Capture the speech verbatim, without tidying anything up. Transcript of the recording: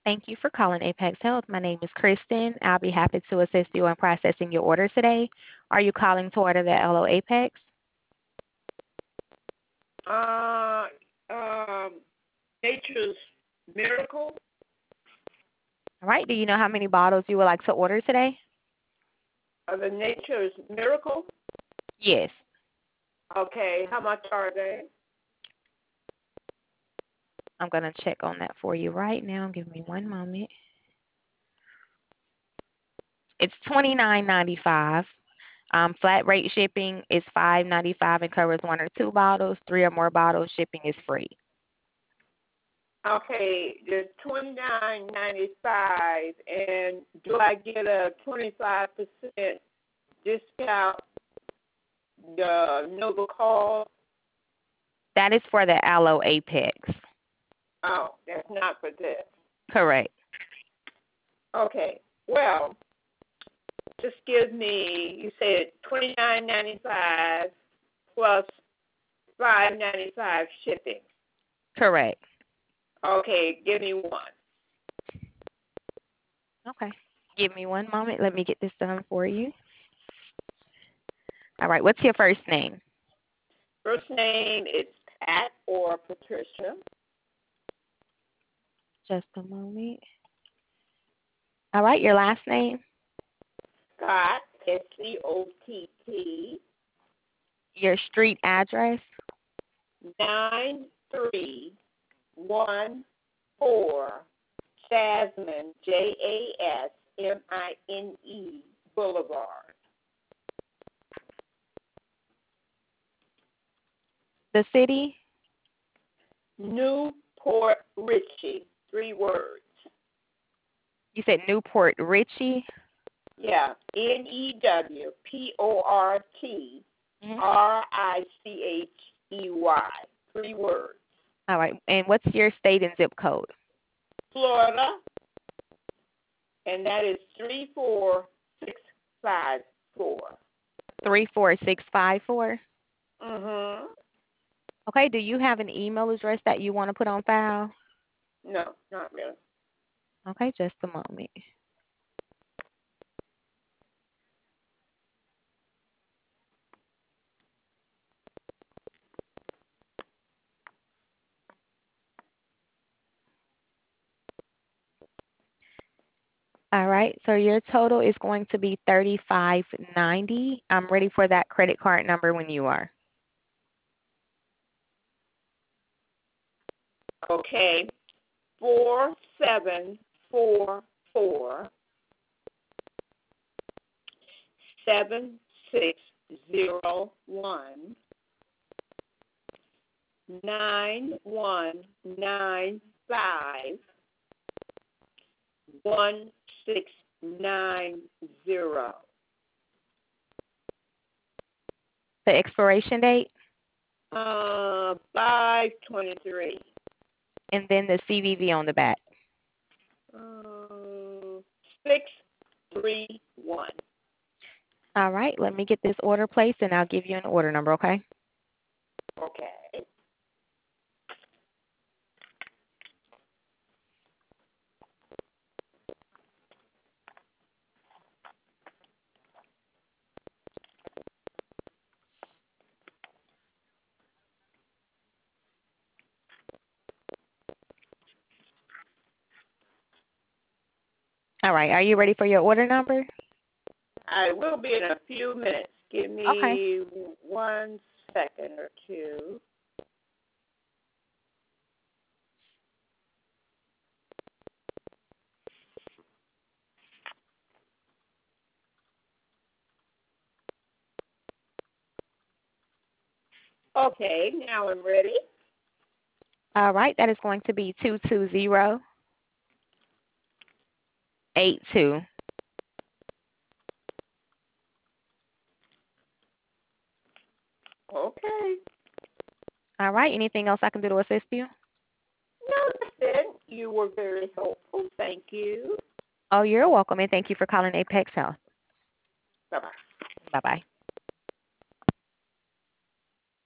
Thank you for calling Apex Health. My name is Kristen. I'll be happy to assist you in processing your order today. Are you calling to order the L O Apex? Uh, um, Nature's Miracle. All right. Do you know how many bottles you would like to order today? Uh, the Nature's Miracle. Yes. Okay, how much are they? I'm going to check on that for you right now. Give me one moment. It's twenty-nine ninety-five. Um, flat rate shipping is five ninety-five and covers one or two bottles. Three or more bottles, shipping is free. Okay, the twenty nine ninety five, and do I get a twenty five percent discount? The Nova Call. That is for the Aloe Apex. Oh, that's not for this. Correct. Okay, well, just give me. You said twenty nine ninety five plus five ninety five shipping. Correct. Okay, give me one. Okay. Give me one moment. Let me get this done for you. All right. What's your first name? First name is Pat or Patricia. Just a moment. All right. Your last name? Scott, S C O T T. Your street address? nine three one four Jasmine, J A S M I N E Boulevard. The city? Newport Richie, three words. You said Newport Richie? Yeah, N E W P O R T Mm-hmm. R I C H E Y, three words. All right. And what's your state and zip code? Florida, and that is three four six five four. three four six five four? Mm-hmm. Okay. Do you have an email address that you want to put on file? No, not really. Okay. Just a moment. All right. So your total is going to be thirty-five ninety. I'm ready for that credit card number when you are. Okay, four seven four four seven six zero one nine one nine five one six nine zero. The expiration date Uh, five twenty three. and then the C V V on the back. Uh, six three one. All right. Let me get this order placed and I'll give you an order number, okay? Okay. All right. Are you ready for your order number? I will be in a few minutes. Give Okay. me one second or two. Okay, now I'm ready. All right. That is going to be two two zero eight two. Okay. All right. Anything else I can do to assist you? No, that's it. You were very helpful. Thank you. Oh, you're welcome, and thank you for calling Apex Health. Bye-bye. Bye-bye.